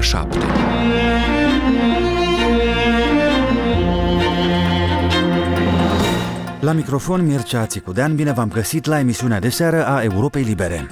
7. La microfon Mircea Țicudean, bine v-am găsit la emisiunea de seară a Europei Libere.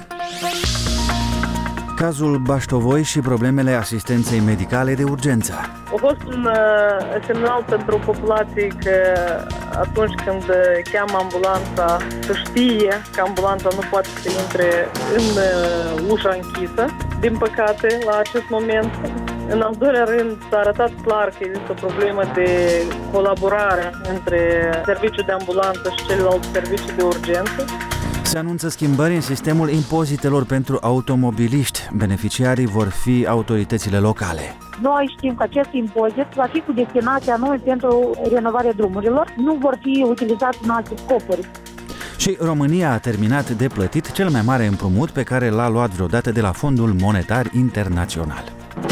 Cazul Baștovoi și problemele asistenței medicale de urgență. A fost un semnal pentru populație că atunci când cheamă ambulanța să știe că ambulanța nu poate să intre în ușa închisă. Din păcate, la acest moment, în al doilea rând, s-a arătat clar că există o problemă de colaborare între serviciul de ambulanță și celelalte servicii de urgență. Se anunță schimbări în sistemul impozitelor pentru automobiliști. Beneficiarii vor fi autoritățile locale. Noi știm că acest impozit va fi cu destinație anume pentru renovarea drumurilor. Nu vor fi utilizați în alte scopuri. Și România a terminat de plătit cel mai mare împrumut pe care l-a luat vreodată de la Fondul Monetar Internațional.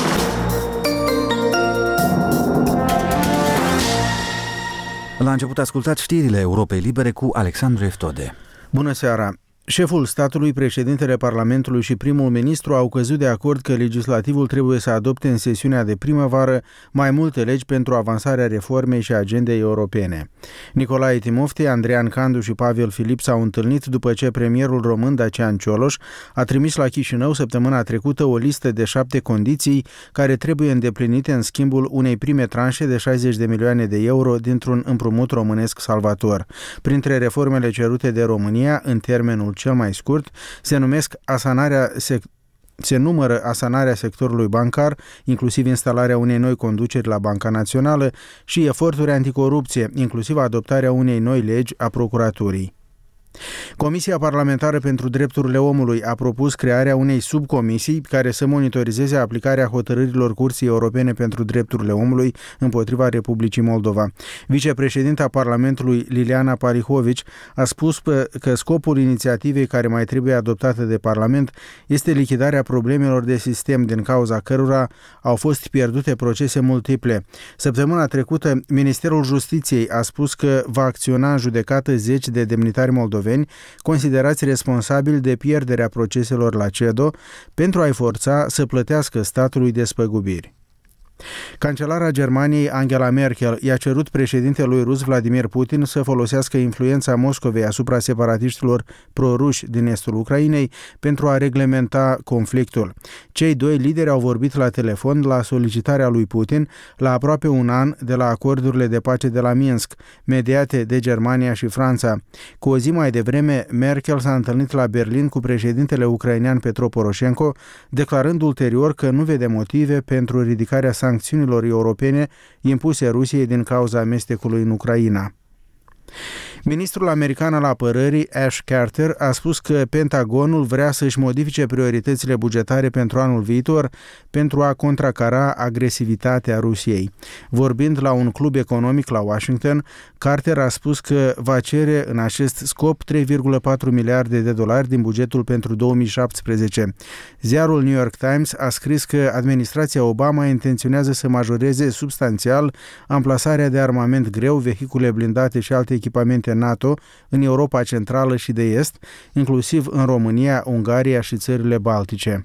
La început ascultați știrile Europei Libere cu Alexandru Eftode. Bună seara! Șeful statului, președintele Parlamentului și primul ministru au căzut de acord că legislativul trebuie să adopte în sesiunea de primăvară mai multe legi pentru avansarea reformei și agendei europene. Nicolae Timofte, Andrean Candu și Pavel Filip s-au întâlnit după ce premierul român Dacian Cioloș a trimis la Chișinău săptămâna trecută o listă de 7 condiții care trebuie îndeplinite în schimbul unei prime tranșe de 60 de milioane de euro dintr-un împrumut românesc salvator. Printre reformele cerute de România, în termenul cel mai scurt, se numără asanarea sectorului bancar, inclusiv instalarea unei noi conduceri la Banca Națională și eforturi anticorupție, inclusiv adoptarea unei noi legi a procuraturii. Comisia Parlamentară pentru Drepturile Omului a propus crearea unei subcomisii care să monitorizeze aplicarea hotărârilor Curții Europene pentru Drepturile Omului împotriva Republicii Moldova. Vicepreședinta Parlamentului Liliana Parihovici a spus că scopul inițiativei care mai trebuie adoptată de Parlament este lichidarea problemelor de sistem din cauza cărora au fost pierdute procese multiple. Săptămâna trecută, Ministerul Justiției a spus că va acționa în judecată 10 de demnitari moldoveni considerați responsabili de pierderea proceselor la CEDO pentru a-i forța să plătească statului despăgubiri. Cancelara Germaniei Angela Merkel i-a cerut președintelui rus Vladimir Putin să folosească influența Moscovei asupra separatiștilor proruși din estul Ucrainei pentru a reglementa conflictul. Cei doi lideri au vorbit la telefon la solicitarea lui Putin la aproape un an de la acordurile de pace de la Minsk, mediate de Germania și Franța. Cu o zi mai devreme, Merkel s-a întâlnit la Berlin cu președintele ucrainean Petro Poroșenko, declarând ulterior că nu vede motive pentru ridicarea sancțiunilor europene impuse Rusiei din cauza amestecului în Ucraina. Ministrul american al apărării Ash Carter a spus că Pentagonul vrea să-și modifice prioritățile bugetare pentru anul viitor pentru a contracara agresivitatea Rusiei. Vorbind la un club economic la Washington, Carter a spus că va cere în acest scop 3,4 miliarde de dolari din bugetul pentru 2017. Ziarul New York Times a scris că administrația Obama intenționează să majoreze substanțial amplasarea de armament greu, vehicule blindate și alte echipamente NATO în Europa Centrală și de Est, inclusiv în România, Ungaria și țările Baltice.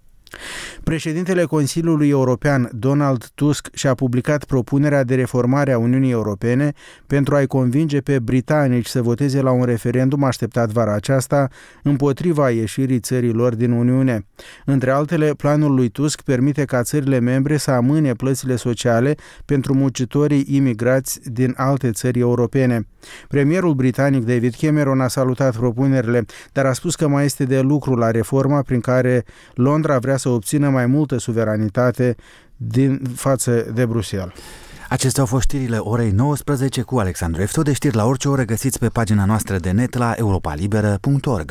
Președintele Consiliului European, Donald Tusk, și-a publicat propunerea de reformare a Uniunii Europene pentru a-i convinge pe britanici să voteze la un referendum așteptat vara aceasta împotriva ieșirii țării lor din Uniune. Între altele, planul lui Tusk permite ca țările membre să amâne plățile sociale pentru muncitorii imigrați din alte țări europene. Premierul britanic David Cameron a salutat propunerile, dar a spus că mai este de lucru la reforma prin care Londra vrea să obțină mai multă suveranitate din față de Bruxelles. Acestea au fost știrile orei 19 cu Alexandru Eftode. Știri la orice oră găsiți pe pagina noastră de net la europalibera.org.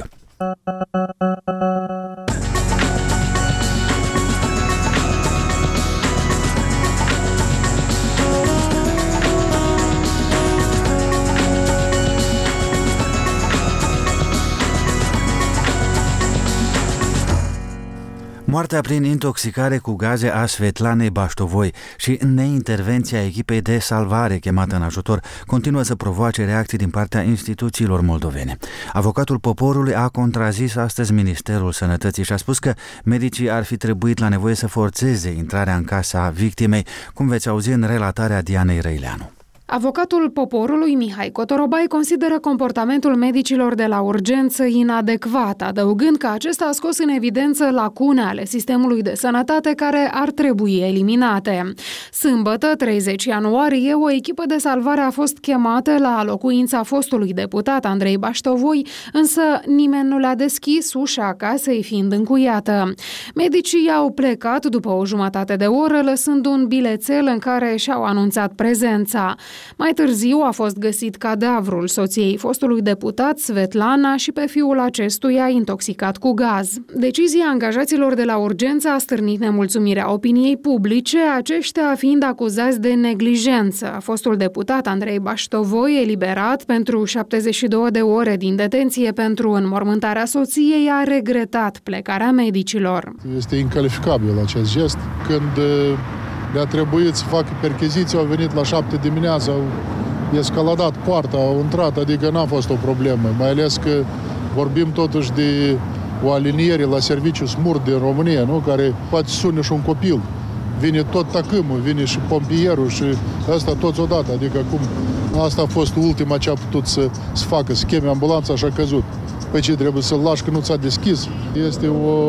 Moartea prin intoxicare cu gaze a Svetlanei Baștovoi și neintervenția echipei de salvare chemată în ajutor continuă să provoace reacții din partea instituțiilor moldovene. Avocatul poporului a contrazis astăzi Ministerul Sănătății și a spus că medicii ar fi trebuit la nevoie să forțeze intrarea în casa victimei, cum veți auzi în relatarea Dianei Răileanu. Avocatul poporului Mihai Cotorobai consideră comportamentul medicilor de la urgență inadecvat, adăugând că acesta a scos în evidență lacune ale sistemului de sănătate care ar trebui eliminate. Sâmbătă, 30 ianuarie, o echipă de salvare a fost chemată la locuința fostului deputat Andrei Baștovoi, însă nimeni nu le-a deschis ușa casei fiind încuiată. Medicii au plecat după o jumătate de oră, lăsând un bilețel în care și-au anunțat prezența. Mai târziu a fost găsit cadavrul soției fostului deputat, Svetlana, și pe fiul acestuia intoxicat cu gaz. Decizia angajaților de la urgență a stârnit nemulțumirea opiniei publice, aceștia fiind acuzați de neglijență. Fostul deputat Andrei Baștovoi, eliberat pentru 72 de ore din detenție pentru înmormântarea soției, a regretat plecarea medicilor. Este incalificabil acest gest. Când le-a trebuit să facă percheziții, au venit la 7 dimineața, au escaladat poarta, au intrat, adică n-a fost o problemă, mai ales că vorbim totuși de o aliniere la serviciu smurt din România, nu? Care poate sune și un copil. Vine tot tacâmul, vine și pompierul și asta toți odată, adică acum asta a fost ultima ce a putut să facă, să cheme ambulanța și a căzut. Păi ce, trebuie să-l lași că nu ți-a deschis? Este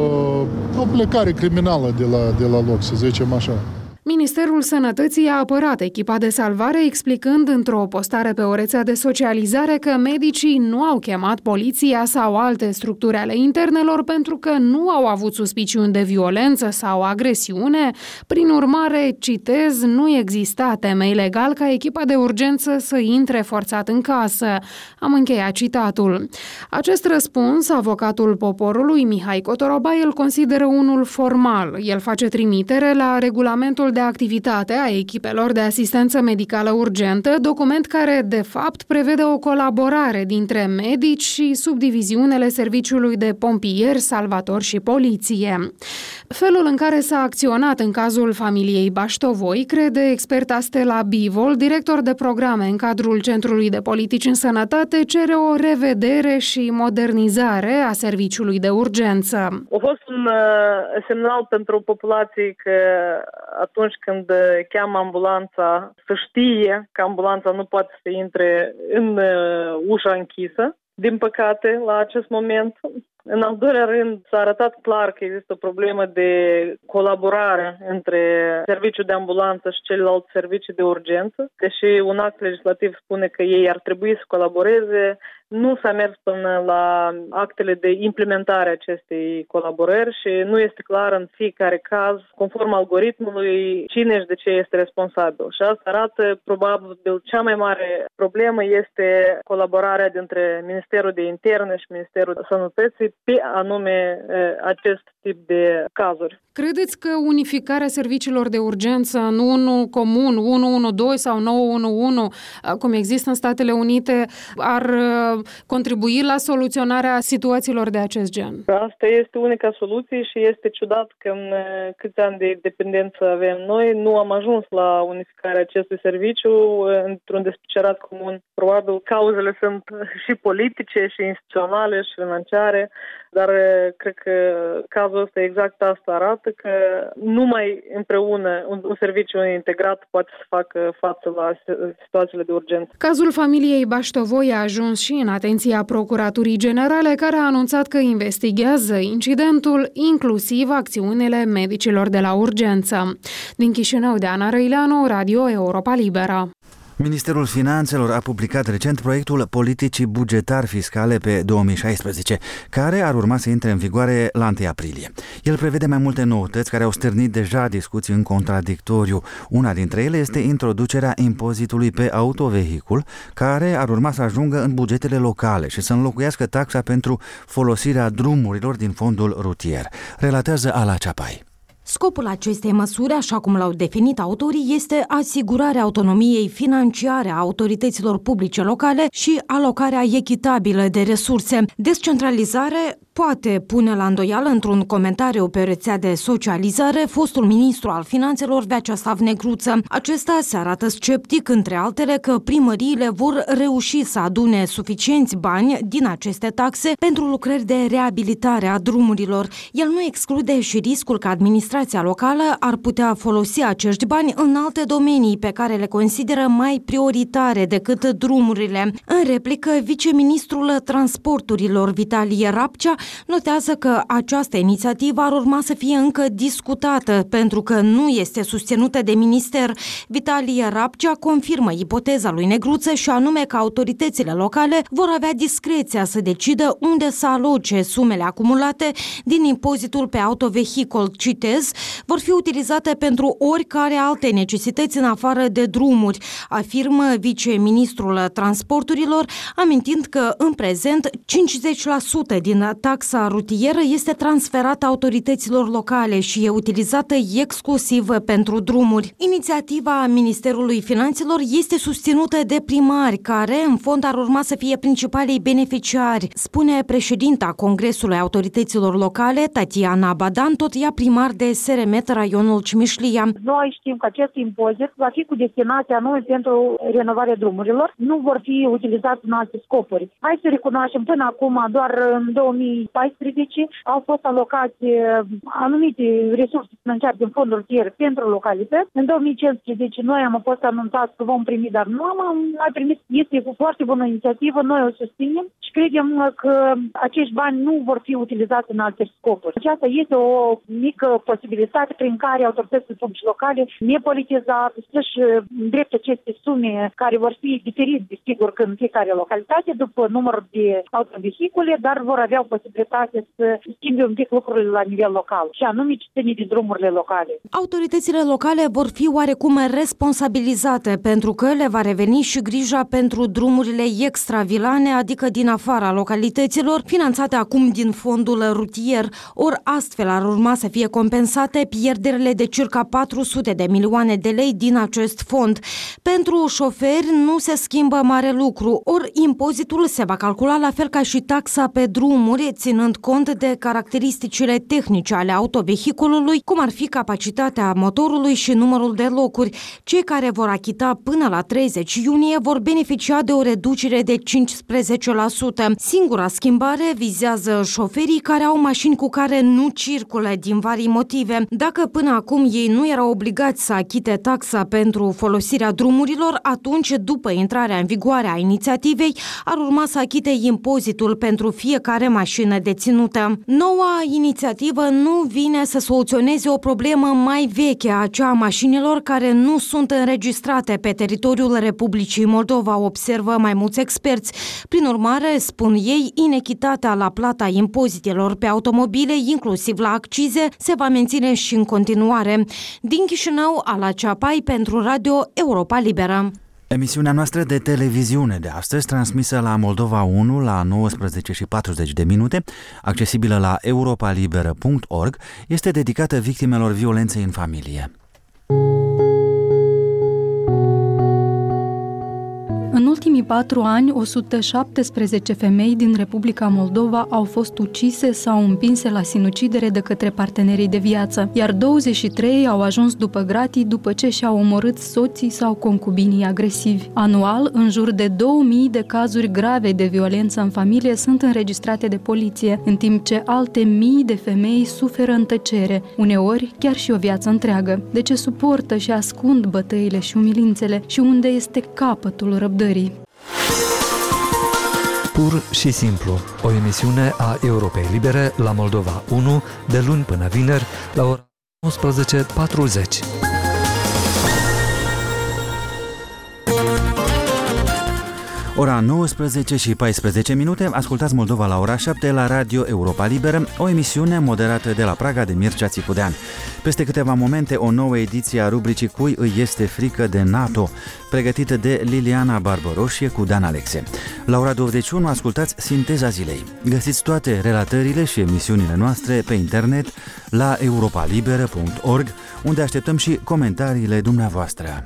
o plecare criminală de la loc, să zicem așa. Ministerul Sănătății a apărat echipa de salvare, explicând într-o postare pe o rețea de socializare că medicii nu au chemat poliția sau alte structuri ale internelor pentru că nu au avut suspiciuni de violență sau agresiune. Prin urmare, citez, nu exista temei legal ca echipa de urgență să intre forțat în casă. Am încheiat citatul. Acest răspuns, avocatul poporului Mihai Cotorobai îl consideră unul formal. El face trimitere la regulamentul de activitate a echipelor de asistență medicală urgentă, document care, de fapt, prevede o colaborare dintre medici și subdiviziunile serviciului de pompieri, salvatori și poliție. Felul în care s-a acționat în cazul familiei Baștovoi, crede experta Stella Bivol, director de programe în cadrul Centrului de Politici în Sănătate, cere o revedere și modernizare a serviciului de urgență. A fost un semnal pentru populație că atunci când cheamă ambulanța, să știe că ambulanța nu poate să intre în ușa închisă. Din păcate, la acest moment, în al doilea rând, s-a arătat clar că există o problemă de colaborare între serviciul de ambulanță și celelalte servicii de urgență. Deși un act legislativ spune că ei ar trebui să colaboreze, nu s-a mers până la actele de implementare a acestei colaborări și nu este clar în fiecare caz, conform algoritmului, cine și de ce este responsabil. Și asta arată, probabil, cea mai mare problemă este colaborarea dintre Ministerul de Interne și Ministerul Sănătății pe anume acest tip de cazuri. Credeți că unificarea serviciilor de urgență în unul comun, 112 sau 911, cum există în Statele Unite, ar contribui la soluționarea situațiilor de acest gen? Asta este unica soluție și este ciudat că în câți ani de independență avem noi, nu am ajuns la unificarea acestui serviciu într-un despicirat comun. Probabil cauzele sunt și politice, și instituționale, și financiare, dar cred că cazul ăsta exact asta arată, că numai împreună un serviciu integrat poate să facă față la situațiile de urgență. Cazul familiei Baștovoi a ajuns și în atenția Procuraturii Generale, care a anunțat că investigează incidentul, inclusiv acțiunile medicilor de la urgență. Din Chișinău, Diana Răileanu, Radio Europa Liberă. Ministerul Finanțelor a publicat recent proiectul politicii bugetar-fiscale pe 2016, care ar urma să intre în vigoare la 1 aprilie. El prevede mai multe noutăți care au stârnit deja discuții în contradictoriu. Una dintre ele este introducerea impozitului pe autovehicul, care ar urma să ajungă în bugetele locale și să înlocuiască taxa pentru folosirea drumurilor din fondul rutier. Relatează Ala Ceapai. Scopul acestei măsuri, așa cum l-au definit autorii, este asigurarea autonomiei financiare a autorităților publice locale și alocarea echitabilă de resurse, descentralizare poate pune la îndoială într-un comentariu pe rețea de socializare fostul ministru al finanțelor Vyacheslav Negruță. Acesta se arată sceptic, între altele, că primăriile vor reuși să adune suficienți bani din aceste taxe pentru lucrări de reabilitare a drumurilor. El nu exclude și riscul că administrația locală ar putea folosi acești bani în alte domenii pe care le consideră mai prioritare decât drumurile. În replică, viceministrul transporturilor Vitalie Rapcea notează că această inițiativă ar urma să fie încă discutată pentru că nu este susținută de minister. Vitalie Rapcea confirmă ipoteza lui Negruță și anume că autoritățile locale vor avea discreția să decidă unde să aloce sumele acumulate din impozitul pe autovehicul. Citez, vor fi utilizate pentru oricare alte necesități în afară de drumuri, afirmă viceministrul transporturilor, amintind că în prezent 50% din taxa rutieră este transferată autorităților locale și e utilizată exclusiv pentru drumuri. Inițiativa Ministerului Finanțelor este susținută de primari, care în fond ar urma să fie principalii beneficiari, spune președinta Congresului Autorităților Locale, Tatiana Badan, tot ea primar de Seremet, raionul Cimișlia. Noi știm că acest impozit va fi cu destinație anume pentru renovarea drumurilor, nu vor fi utilizați în alte scopuri. Hai să recunoaștem, până acum, doar în 2014 au fost alocați anumite resurse financiare din fondul rutier pentru localități. În 2015 noi am fost anunțați că vom primi, dar nu am mai primit. Este o foarte bună inițiativă, noi o susținem și credem că acești bani nu vor fi utilizați în alte scopuri. Aceasta este o mică posibilitate prin care autoritățile publice locale, nepolitizate, să-și îndrepte aceste sume care vor fi diferite, desigur, în fiecare localitate, după numărul de autovehicule, dar vor avea o posibilitate să schimbe un pic lucrurile la nivel local, și anume cetățenii din drumurile locale. Autoritățile locale vor fi oarecum responsabilizate pentru că le va reveni și grija pentru drumurile extravilane, adică din afara localităților, finanțate acum din fondul rutier, ori astfel ar urma să fie compensate pierderile de circa 400 de milioane de lei din acest fond. Pentru șoferi nu se schimbă mare lucru, ori impozitul se va calcula la fel ca și taxa pe drumuri, ținând cont de caracteristicile tehnice ale autovehiculului, cum ar fi capacitatea motorului și numărul de locuri. Cei care vor achita până la 30 iunie vor beneficia de o reducere de 15%. Singura schimbare vizează șoferii care au mașini cu care nu circulă din vari motive. Dacă până acum ei nu erau obligați să achite taxa pentru folosirea drumurilor, atunci, după intrarea în vigoare a inițiativei, ar urma să achite impozitul pentru fiecare mașină deținută. Noua inițiativă nu vine să soluționeze o problemă mai veche, aceea a mașinilor care nu sunt înregistrate pe teritoriul Republicii Moldova, observă mai mulți experți. Prin urmare, spun ei, inechitatea la plata impozitelor pe automobile, inclusiv la accize, se va menține și în continuare. Din Chișinău, Ala Ceapai pentru Radio Europa Liberă. Emisiunea noastră de televiziune de astăzi, transmisă la Moldova 1 la 19:40, accesibilă la europalibera.org, este dedicată victimelor violenței în familie. În ultimii 4 ani, 117 femei din Republica Moldova au fost ucise sau împinse la sinucidere de către partenerii de viață, iar 23 au ajuns după gratii după ce și-au omorât soții sau concubinii agresivi. Anual, în jur de 2000 de cazuri grave de violență în familie sunt înregistrate de poliție, în timp ce alte mii de femei suferă în tăcere, uneori chiar și o viață întreagă. De ce suportă și ascund bătăile și umilințele și unde este capătul răbdării? Pur și simplu, o emisiune a Europei Libere la Moldova 1, de luni până vineri, la ora 19:40. Ora 19:14, ascultați Moldova la ora 7 la Radio Europa Liberă, o emisiune moderată de la Praga de Mircea Țicudean. Peste câteva momente, o nouă ediție a rubricii Cui îi este frică de NATO, pregătită de Liliana Barbăroșie cu Dan Alexe. La ora 21 ascultați Sinteza Zilei. Găsiți toate relatările și emisiunile noastre pe internet la europalibera.org, unde așteptăm și comentariile dumneavoastră.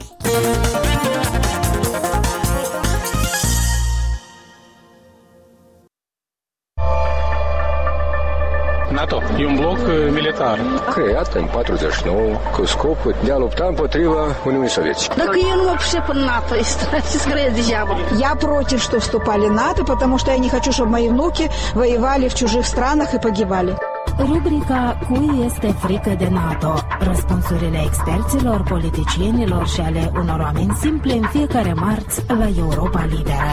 NATO. E un bloc militar. Creat în 49 cu scopul de a lupta împotriva Uniunii Sovietice. Dacă eu nu mă пришел в НАТО, скорее дьявол. Я против, что вступали в НАТО, потому что я не хочу, чтобы мои внуки воевали в чужих странах и погибали. Rubrica Cui este frică de NATO? Răspunsurile experților, politicienilor și ale unor oameni simple în fiecare marți la Europa Liberă.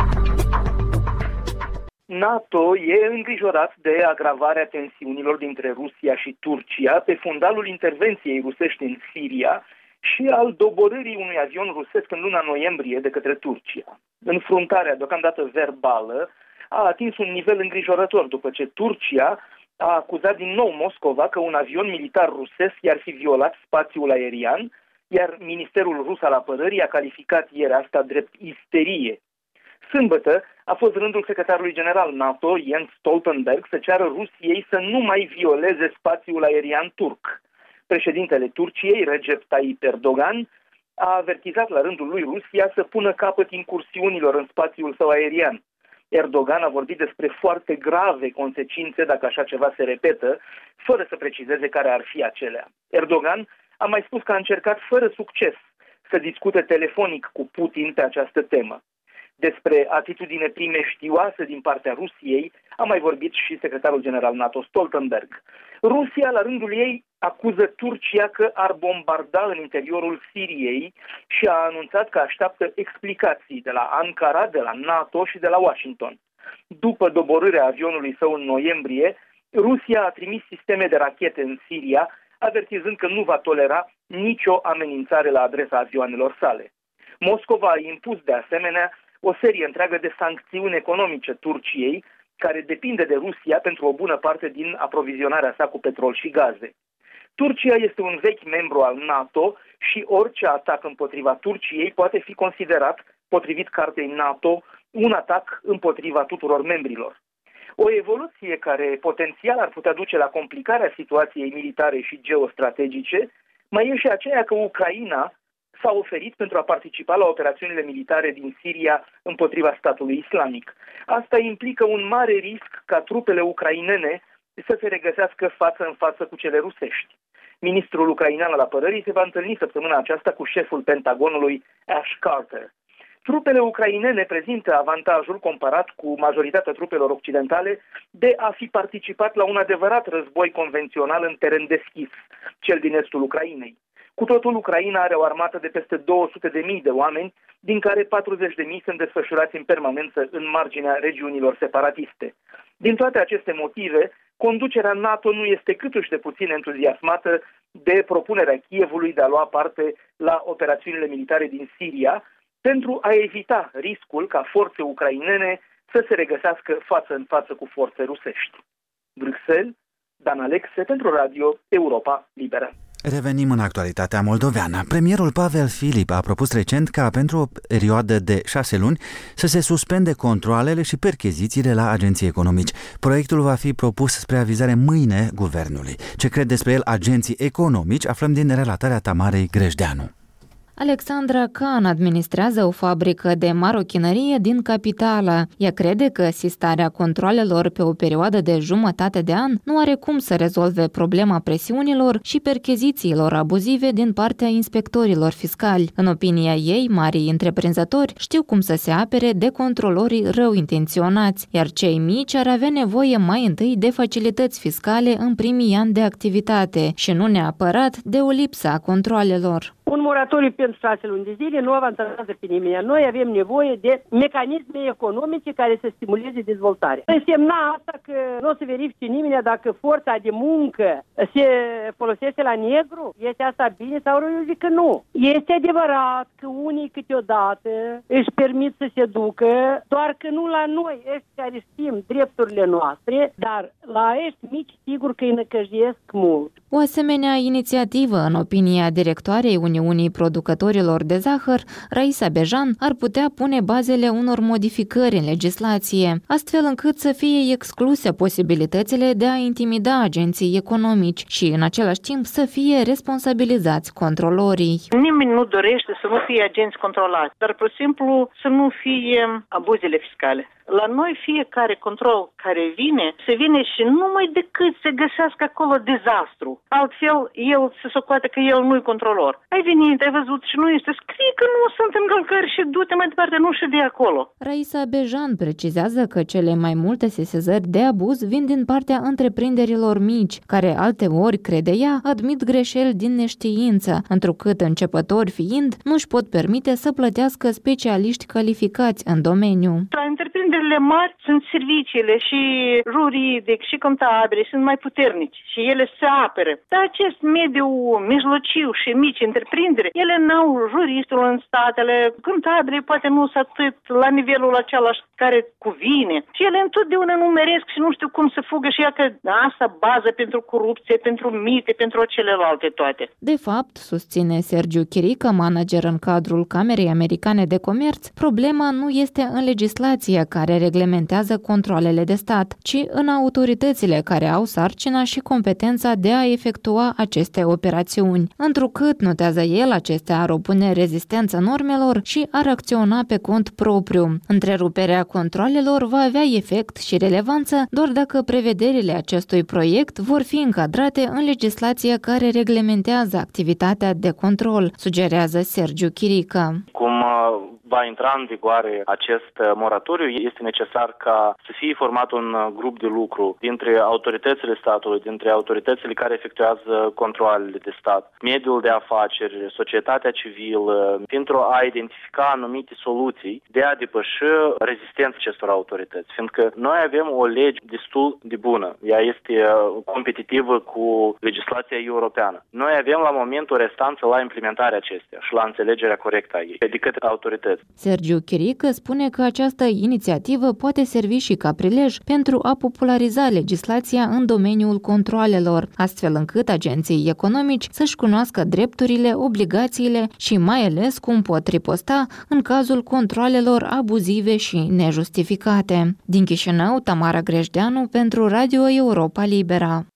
NATO e îngrijorat de agravarea tensiunilor dintre Rusia și Turcia pe fundalul intervenției rusești în Siria și al doborârii unui avion rusesc în luna noiembrie de către Turcia. Înfruntarea, deocamdată verbală, a atins un nivel îngrijorător după ce Turcia a acuzat din nou Moscova că un avion militar rusesc i-ar fi violat spațiul aerian, iar Ministerul Rus al Apărării a calificat ieri asta drept isterie. Sâmbătă a fost rândul secretarului general NATO, Jens Stoltenberg, să ceară Rusiei să nu mai violeze spațiul aerian turc. Președintele Turciei, Recep Tayyip Erdogan, a avertizat la rândul lui Rusia să pună capăt incursiunilor în spațiul său aerian. Erdogan a vorbit despre foarte grave consecințe dacă așa ceva se repetă, fără să precizeze care ar fi acelea. Erdogan a mai spus că a încercat fără succes să discute telefonic cu Putin pe această temă. Despre atitudine primeștioasă din partea Rusiei a mai vorbit și secretarul general NATO Stoltenberg. Rusia, la rândul ei, acuză Turcia că ar bombarda în interiorul Siriei și a anunțat că așteaptă explicații de la Ankara, de la NATO și de la Washington. După doborârea avionului său în noiembrie, Rusia a trimis sisteme de rachete în Siria, avertizând că nu va tolera nicio amenințare la adresa avioanelor sale. Moscova a impus de asemenea o serie întreagă de sancțiuni economice Turciei, care depinde de Rusia pentru o bună parte din aprovizionarea sa cu petrol și gaze. Turcia este un vechi membru al NATO și orice atac împotriva Turciei poate fi considerat, potrivit cartei NATO, un atac împotriva tuturor membrilor. O evoluție care potențial ar putea duce la complicarea situației militare și geostrategice mai e și aceea că Ucraina s-a oferit pentru a participa la operațiunile militare din Siria împotriva statului islamic. Asta implică un mare risc ca trupele ucrainene să se regăsească față în față cu cele rusești. Ministrul ucrainean al apărării se va întâlni săptămâna aceasta cu șeful Pentagonului Ash Carter. Trupele ucrainene prezintă avantajul comparat cu majoritatea trupelor occidentale de a fi participat la un adevărat război convențional în teren deschis, cel din estul Ucrainei. Cu totul, Ucraina are o armată de peste 200.000 de oameni, din care 40.000 sunt desfășurați în permanență în marginea regiunilor separatiste. Din toate aceste motive, conducerea NATO nu este câtuși de puțin entuziasmată de propunerea Kievului de a lua parte la operațiunile militare din Siria, pentru a evita riscul ca forțe ucrainene să se regăsească față în față cu forțe rusești. Bruxelles, Dan Alexe pentru Radio Europa Liberă. Revenim în actualitatea moldoveană. Premierul Pavel Filip a propus recent ca pentru o perioadă de 6 luni să se suspende controalele și perchezițiile la agenții economici. Proiectul va fi propus spre avizare mâine guvernului. Ce cred despre el agenții economici aflăm din relatarea Tamarei Grejdeanu. Alexandra Khan administrează o fabrică de marochinărie din capitală. Ea crede că sistarea controalelor pe o perioadă de jumătate de an nu are cum să rezolve problema presiunilor și perchezițiilor abuzive din partea inspectorilor fiscali. În opinia ei, marii întreprinzători știu cum să se apere de controlorii rău intenționați, iar cei mici ar avea nevoie mai întâi de facilități fiscale în primii ani de activitate și nu neapărat de o lipsă a controalelor. Un moratoriu pentru 6 luni de zile nu avantajează pe nimeni. Noi avem nevoie de mecanisme economice care să stimuleze dezvoltarea. Însemna asta că nu o să verifice nimeni dacă forța de muncă se folosește la negru? Este asta bine sau eu zic că nu. Este adevărat că unii câteodată își permit să se ducă, doar că nu la noi, ăștia care știm drepturile noastre, dar la ăștia mici sigur că îi năcăjesc mult. O asemenea inițiativă, în opinia directoarei Uniunii Producătorilor de Zahăr, Raisa Bejan, ar putea pune bazele unor modificări în legislație, astfel încât să fie excluse posibilitățile de a intimida agenții economici și, în același timp, să fie responsabilizați controlorii. Nimeni nu dorește să nu fie agenți controlați, dar, pur și simplu, să nu fie abuzele fiscale. La noi fiecare control care se vine și numai decât se găsească acolo dezastru. Altfel, el se socoate că el nu-i controlor. Ai venit, ai văzut și nu este, scrie că nu sunt încălcări și du-te mai departe, nu și de acolo. Raisa Bejan precizează că cele mai multe sesizări de abuz vin din partea întreprinderilor mici, care alteori, crede ea, admit greșeli din neștiință, întrucât începători fiind, nu-și pot permite să plătească specialiști calificați în domeniu. La întreprinderile mari sunt serviciile și juridic și contabile sunt mai puternici și ele se apără. Dar acest mediu mijlociu și mici întreprinderi, ele n-au juristul în statele, contabile poate nu sunt atât la nivelul același care cuvine. Și ele întotdeauna nu meresc și nu știu cum să fugă și ea că asta bază pentru corupție, pentru mite, pentru celelalte toate. De fapt, susține Sergiu Chirică, manager în cadrul Camerei Americane de Comerț, problema nu este în legislația care reglementează controalele de stat, ci în autoritățile care au sarcina și competența de a efectua aceste operațiuni. Întrucât, notează el, acestea ar opune rezistență normelor și ar acționa pe cont propriu. Întreruperea controalelor va avea efect și relevanță doar dacă prevederile acestui proiect vor fi încadrate în legislația care reglementează activitatea de control, sugerează Sergiu Chirică. Cum va intra în vigoare acest moratoriu, este necesar ca să fie format un grup de lucru dintre autoritățile statului, dintre autoritățile care efectuează controalele de stat, mediul de afaceri, societatea civilă, pentru a identifica anumite soluții de a depăși rezistența acestor autorități. Fiindcă noi avem o lege destul de bună. Ea este competitivă cu legislația europeană. Noi avem la moment o restanță la implementarea acesteia și la înțelegerea corectă a ei de către autorități. Sergiu Chirică spune că această inițiativă poate servi și ca prilej pentru a populariza legislația în domeniul controalelor, astfel încât agenții economici să-și cunoască drepturile, obligațiile și mai ales cum pot riposta în cazul controalelor abuzive și nejustificate. Din Chișinău, Tamara Grejdeanu pentru Radio Europa Libera.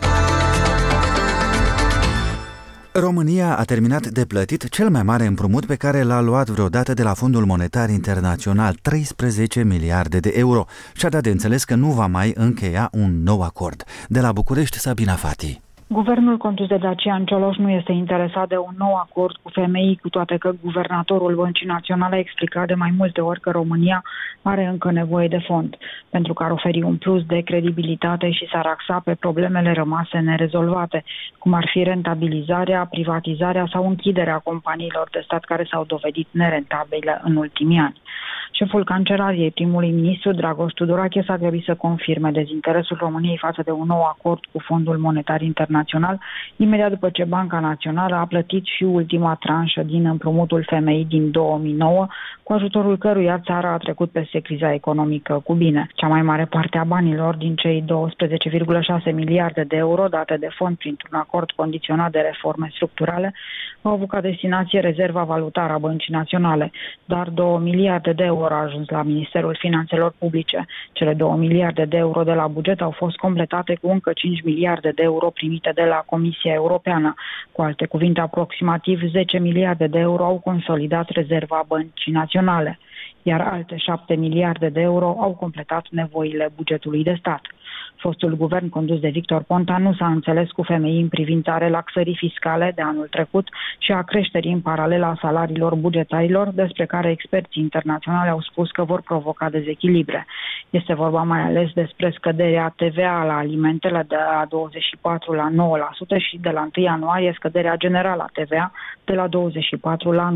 România a terminat de plătit cel mai mare împrumut pe care l-a luat vreodată de la Fondul Monetar Internațional, 13 miliarde de euro, și a dat de înțeles că nu va mai încheia un nou acord. De la București, Sabina Fati. Guvernul condus de Dacian Cioloș nu este interesat de un nou acord cu FMI, cu toate că guvernatorul Băncii Naționale a explicat de mai multe ori că România are încă nevoie de fond, pentru că ar oferi un plus de credibilitate și s-ar axa pe problemele rămase nerezolvate, cum ar fi rentabilizarea, privatizarea sau închiderea companiilor de stat care s-au dovedit nerentabile în ultimii ani. Șeful Cancelariei, primului ministru Dragoș Tudorache, s-a grăbit să confirme dezinteresul României față de un nou acord cu Fondul Monetar Internațional, imediat după ce Banca Națională a plătit și ultima tranșă din împrumutul FMI din 2009, cu ajutorul căruia țara a trecut peste criza economică cu bine. Cea mai mare parte a banilor din cei 12,6 miliarde de euro date de fond printr-un acord condiționat de reforme structurale au avut ca destinație rezerva valutară a Băncii Naționale. Doar 2 miliarde de euro a ajuns la Ministerul Finanțelor Publice. Cele 2 miliarde de euro de la buget au fost completate cu încă 5 miliarde de euro primite de la Comisia Europeană. Cu alte cuvinte, aproximativ 10 miliarde de euro au consolidat rezerva Băncii Naționale, iar alte 7 miliarde de euro au completat nevoile bugetului de stat. Fostul guvern condus de Victor Ponta nu s-a înțeles cu FMI în privința relaxării fiscale de anul trecut și a creșterii în paralel a salariilor bugetarilor, despre care experții internaționali au spus că vor provoca dezechilibre. Este vorba mai ales despre scăderea TVA la alimentele de la 24 la 9% și de la 1 ianuarie scăderea generală a TVA de la 24 la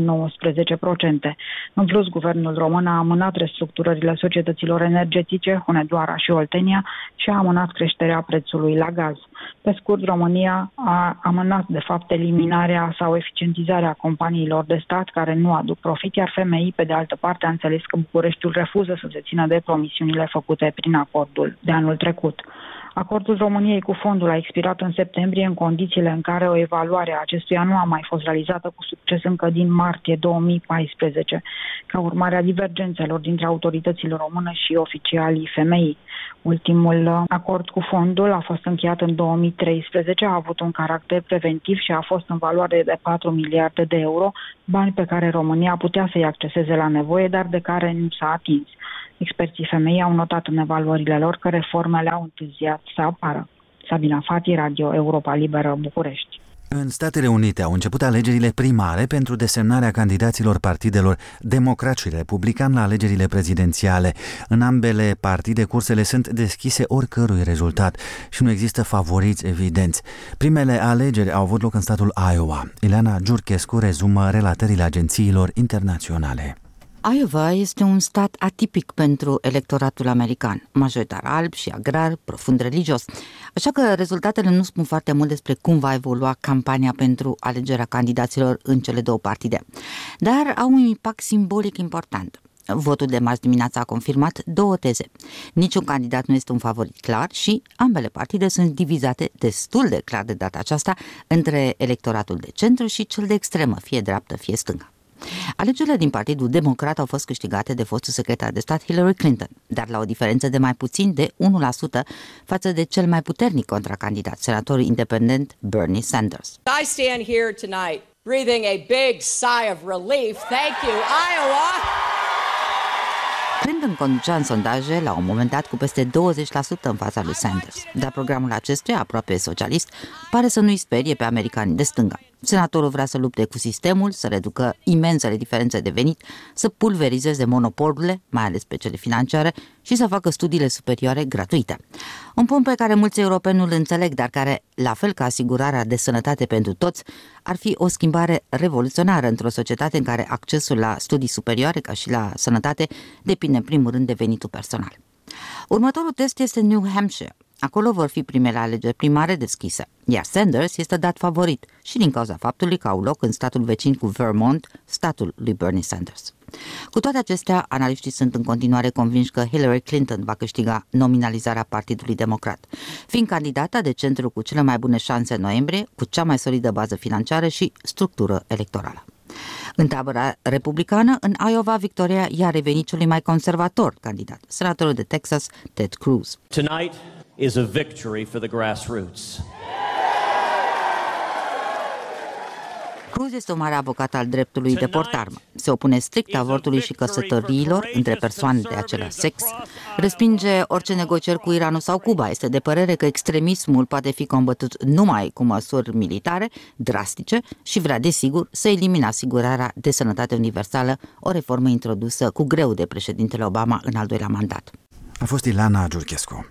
19%. În plus, guvernul român a amânat restructurările societăților energetice, Hunedoara și Oltenia, și a amânat creșterea prețului la gaz. Pe scurt, România a amânat, de fapt, eliminarea sau eficientizarea companiilor de stat care nu aduc profit, iar FMI, pe de altă parte, a înțeles că Bucureștiul refuză să se țină de promisiunile făcute prin acordul de anul trecut. Acordul României cu fondul a expirat în septembrie, în condițiile în care o evaluare a acestuia nu a mai fost realizată cu succes încă din martie 2014, ca urmare a divergențelor dintre autoritățile române și oficialii FMI. Ultimul acord cu fondul a fost încheiat în 2013, a avut un caracter preventiv și a fost în valoare de 4 miliarde de euro, bani pe care România putea să-i acceseze la nevoie, dar de care nu s-a atins. Experții femei au notat în evaluările lor că reformele au întârziat să apară. Sabina Fati, Radio Europa Liberă, București. În Statele Unite au început alegerile primare pentru desemnarea candidaților partidelor democrat și republican la alegerile prezidențiale. În ambele partide, cursele sunt deschise oricărui rezultat și nu există favoriți evidenți. Primele alegeri au avut loc în statul Iowa. Ileana Giurchescu rezumă relatările agențiilor internaționale. Iowa este un stat atipic pentru electoratul american, majoritar alb și agrar, profund religios, așa că rezultatele nu spun foarte mult despre cum va evolua campania pentru alegerea candidaților în cele două partide, dar au un impact simbolic important. Votul de marți dimineața a confirmat două teze. Niciun candidat nu este un favorit clar și ambele partide sunt divizate destul de clar de data aceasta între electoratul de centru și cel de extremă, fie dreaptă, fie stângă. Alegerile din Partidul Democrat au fost câștigate de fostul secretar de stat Hillary Clinton, dar la o diferență de mai puțin de 1% față de cel mai puternic contracandidat, senatorul independent Bernie Sanders. I stand here tonight breathing a big sigh of relief. Thank you, Iowa! Clinton conducea în sondaje la un moment dat cu peste 20% în fața lui Sanders, dar programul acestuia, aproape socialist, pare să nu-i sperie pe americanii de stânga. Senatorul vrea să lupte cu sistemul, să reducă imensele diferențe de venit, să pulverizeze monopolurile, mai ales pe cele financiare, și să facă studiile superioare gratuite. Un punct pe care mulți europeni nu îl înțeleg, dar care, la fel ca asigurarea de sănătate pentru toți, ar fi o schimbare revoluționară într-o societate în care accesul la studii superioare, ca și la sănătate, depinde în primul rând de venitul personal. Următorul test este New Hampshire. Acolo vor fi primele alegeri primare deschise, iar Sanders este dat favorit și din cauza faptului că au loc în statul vecin cu Vermont, statul lui Bernie Sanders. Cu toate acestea, analiștii sunt în continuare convinși că Hillary Clinton va câștiga nominalizarea Partidului Democrat, fiind candidata de centru cu cele mai bune șanse în noiembrie, cu cea mai solidă bază financiară și structură electorală. În tabăra republicană, în Iowa, victoria i-a revenit celui mai conservator candidat, senatorul de Texas, Ted Cruz. Tonight is a victory for the grassroots. Cruz este un mare avocat al dreptului de portarmă. Se opune strict avortului și căsătoriilor între persoane de același sex, respinge orice negocieri cu Iranul sau Cuba. Este de părere că extremismul poate fi combătut numai cu măsuri militare, drastice, și vrea, desigur, să elimine asigurarea de sănătate universală, o reformă introdusă cu greu de președintele Obama în al doilea mandat. A fost Ileana Giurchescu.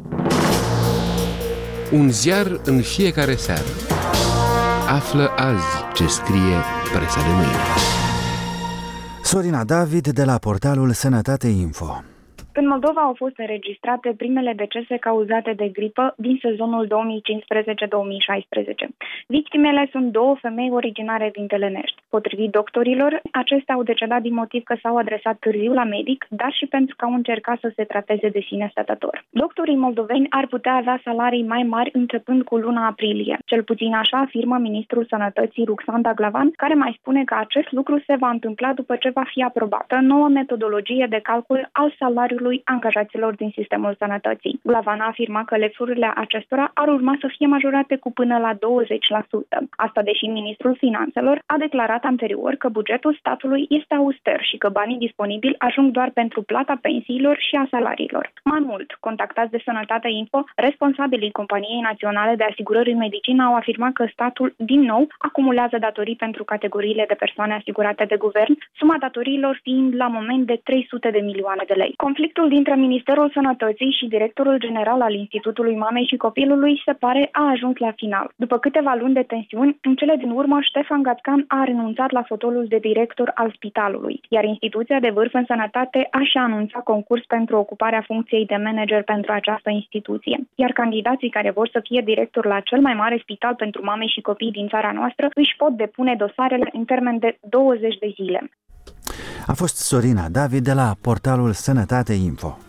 Un ziar în fiecare seară. Află azi ce scrie presa de mâine. Sorina David de la portalul Sănătate Info. În Moldova au fost înregistrate primele decese cauzate de gripă din sezonul 2015-2016. Victimele sunt două femei originare din Telenești. Potrivit doctorilor, acestea au decedat din motiv că s-au adresat târziu la medic, dar și pentru că au încercat să se trateze de sine stătător. Doctorii moldoveni ar putea avea salarii mai mari începând cu luna aprilie. Cel puțin așa afirmă ministrul Sănătății Ruxanda Glavan, care mai spune că acest lucru se va întâmpla după ce va fi aprobată noua metodologie de calcul al salariului angajaților din sistemul sănătății. Glavan a afirmat că lefturile acestora ar urma să fie majorate cu până la 20%. Asta deși ministrul Finanțelor a declarat anterior că bugetul statului este auster și că banii disponibili ajung doar pentru plata pensiilor și a salariilor. Mai mult, contactați de Sănătate Info, responsabilii Companiei Naționale de Asigurări în Medicină au afirmat că statul, din nou, acumulează datorii pentru categoriile de persoane asigurate de guvern, suma datoriilor fiind la moment de 300 de milioane de lei. Conflictul dintre Ministerul Sănătății și directorul general al Institutului Mamei și Copilului se pare a ajuns la final. După câteva luni de tensiuni, în cele din urmă Ștefan Gatcan a renunțat la fotolul de director al spitalului, iar instituția de vârf în sănătate a și anunțat concurs pentru ocuparea funcției de manager pentru această instituție. Iar candidații care vor să fie director la cel mai mare spital pentru mame și copii din țara noastră își pot depune dosarele în termen de 20 de zile. A fost Sorina David de la portalul Sănătate Info.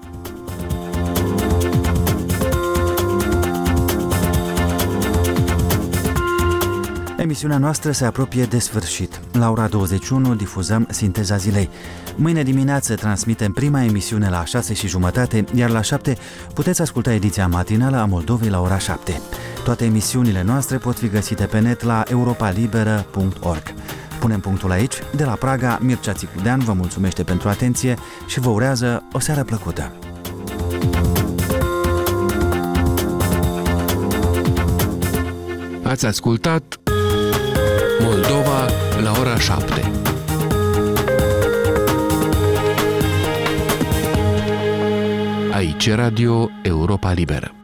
Emisiunea noastră se apropie de sfârșit. La ora 21 difuzăm Sinteza Zilei. Mâine dimineață transmitem prima emisiune la 6:30, iar la 7 puteți asculta ediția matinală a Moldovei la ora 7. Toate emisiunile noastre pot fi găsite pe net la europalibera.org. Punem punctul aici. De la Praga, Mircea Țicudean vă mulțumește pentru atenție și vă urează o seară plăcută. Ați ascultat Moldova la ora 7. Aici Radio Europa Liberă.